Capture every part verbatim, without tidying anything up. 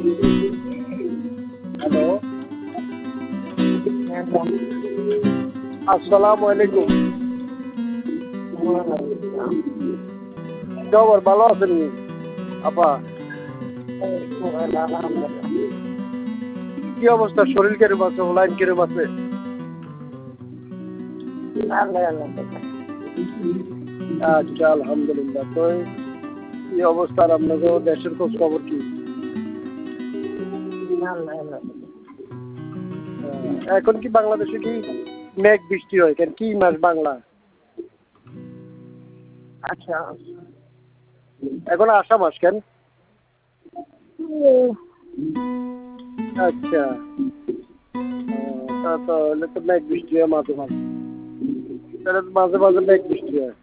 Hello, আসসালামু আলাইকুম। খবর ভালো আছেন আপা? কি অবস্থা, শরীর কেরম আছে, লাইন কেরম আছে? আচ্ছা, আলহামদুলিল্লাহ। তো কি অবস্থা আপনাদের দেশের খোঁজ খবর কি? এখন কি বাংলাদেশে কি মেঘ বৃষ্টি হয় কেন? কি মাস বাংলা? আচ্ছা এখন আষাঢ় মাস কেন? আচ্ছা, তা তো হলে তো মেঘ বৃষ্টি হয় মাঝে মাঝে, তাহলে তো মাঝে মাঝে মেঘ বৃষ্টি হয়।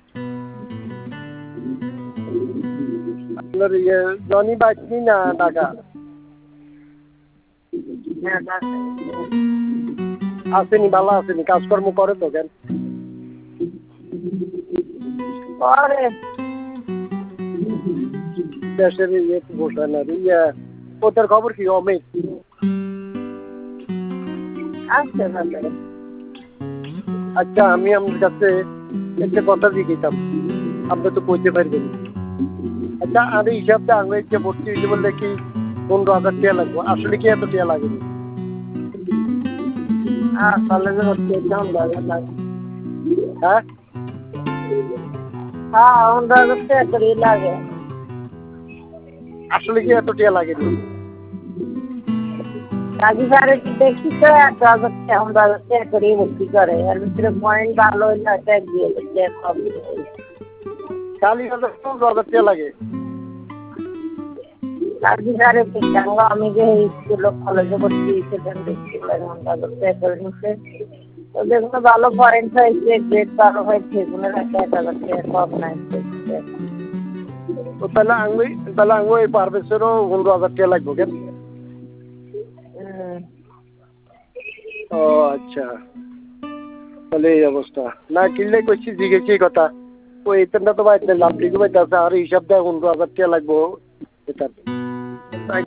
আপনার ইয়ে জনি বাইকনি না ঢাকা আসেনি? ভালো আসেনি? কাজকর্ম করে তো কেন? দেশের ইয়ে বসে না ইয়ে, ওদের খবর কি অমিত? আচ্ছা, আমি আপনার কাছে একটা কথা জিজ্ঞেসাম, আপনি তো কইতে পারবেন। আচ্ছা, আর এই হিসাবটা আমি যে ভর্তি হয়েছে বললে কি পনেরো হাজার টাকা লাগবে, আসলে কি এত টাকা লাগেনি? হ্যাঁ কলেজে ভর্তি হইতাম হ্যাঁ হ্যাঁ আমরা করি লাগে। আসলে কি এত টাকা লাগেনি? কাজী স্যারের কি দেখি তো এত হাজার আমরা করে ভর্তি করে, এর ভিতরে পয়েন্ট ভালো হইলে হয়তো এক দিয়ে খালি হাজার পনেরো হাজার টাকা লাগে? কাজী স্যারের আমি যে স্কুল কলেজে ভর্তি হয়েছিলাম স্কুলের আমরা করে নিচ্ছে, তো যেগুলো ভালো পয়েন্ট হয়েছে গ্রেড ভালো হয়েছে সেগুলো একটা এক হাজার টাকা কম নাই। তো তাহলে আমি তাহলে আমি ওই পারভেজেরও পনেরো হাজার টাকা লাগবো কেন? ও আচ্ছা, তাহলে এই অবস্থা। না কিনলে করছি জিজ্ঞেস এই কথা, ওই এতটা তো বাইতে লাভ লিখে বাইতে আছে, আর হিসাব দেয় পনেরো হাজার টাকা লাগবো এটা।